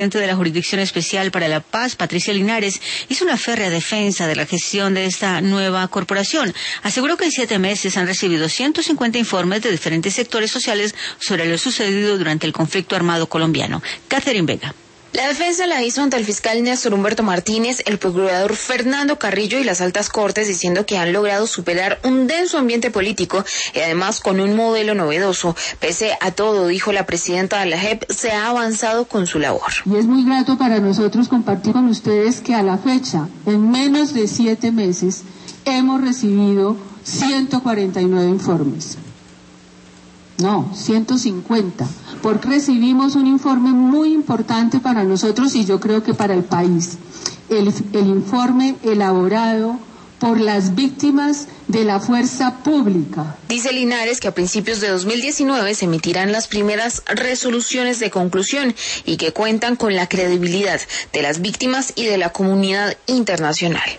De la Jurisdicción Especial para la Paz, Patricia Linares, hizo una férrea defensa de la gestión de esta nueva corporación. Aseguró que en 7 meses han recibido 150 informes de diferentes sectores sociales sobre lo sucedido durante el conflicto armado colombiano. Catherine Vega. La defensa la hizo ante el fiscal Néstor Humberto Martínez, el procurador Fernando Carrillo y las altas cortes, diciendo que han logrado superar un denso ambiente político y además con un modelo novedoso. Pese a todo, dijo la presidenta de la JEP, se ha avanzado con su labor. Y es muy grato para nosotros compartir con ustedes que a la fecha, en menos de 7 meses, hemos recibido 149 informes. No, 150, porque recibimos un informe muy importante para nosotros y yo creo que para el país. El informe elaborado por las víctimas de la fuerza pública. Dice Linares que a principios de 2019 se emitirán las primeras resoluciones de conclusión y que cuentan con la credibilidad de las víctimas y de la comunidad internacional.